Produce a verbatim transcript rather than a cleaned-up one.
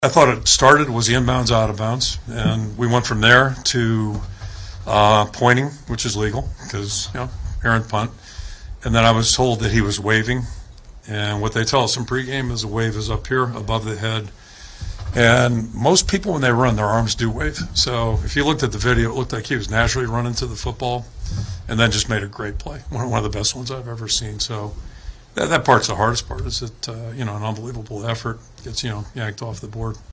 I thought it started was the inbounds out of bounds, and we went from there to uh, pointing, which is legal because you know errant punt, and then I was told that he was waving, and what they tell us in pregame is the wave is up here above the head, and most people when they run their arms do wave. So if you looked at the video, it looked like he was naturally running to the football, and then just made a great play, one one of the best ones I've ever seen. So. That, that part's the hardest part. Is that uh, you know an unbelievable effort gets you know yanked off the board.